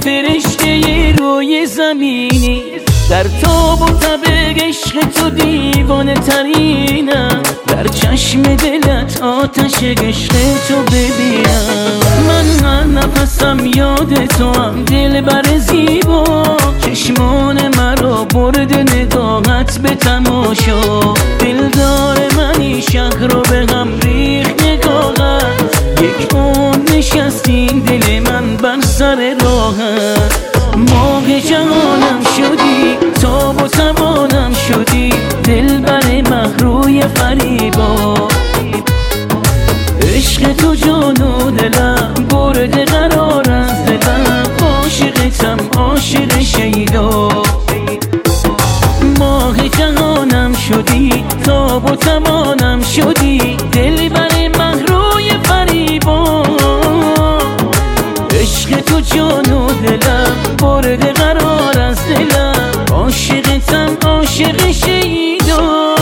فرشته روی زمینی، در تاب و تب عشق تو دیوانه ترینم، در چشم دلت آتش عشق تو ببینم. من هر نفسم یاد تو هم دلبر زیبا، چشمان مرا برد نگاهت به تماشا. دلدار منی شهر رو به هم ریخت نگاهت، یک عمر نشستین دل من بر سر راهت. ماه جهانم شدی، تاب و توانم شدی، دلبر مهروی فریبا. عشق تو جان و دلم برده قرار از دلم، عاشقتم عاشق شیدا. ماه جهانم شدی، تاب و توانم شدی، دلبر مهروی فریبا. عشق تو جان و دلم برده قرار از دلم، عاشقتم عاشق شیدا.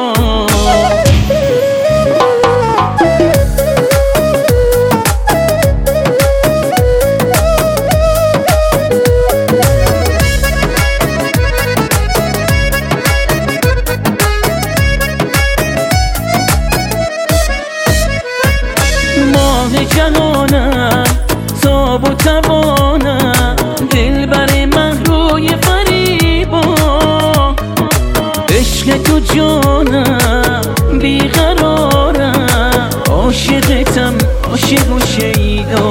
ماه جهانم تاب و توانم، دلبر مهروی فریبا. عشق تو جانم بیقرارم، عاشقتم عاشق و شیدا.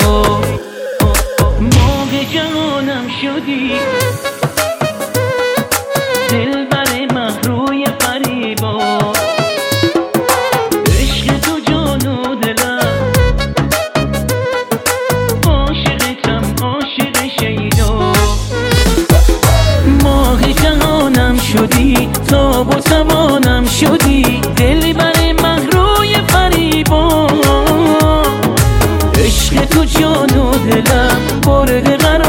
ماه جهانم شدی، دلبر مهروی فریبا. عشق تو جان و دلم، عاشقتم عاشق شیدا. ماه جهانم شدی، تاب و توانم شدی، دلبر مهروی فریبا. عشق تو جان و دلم برده قرار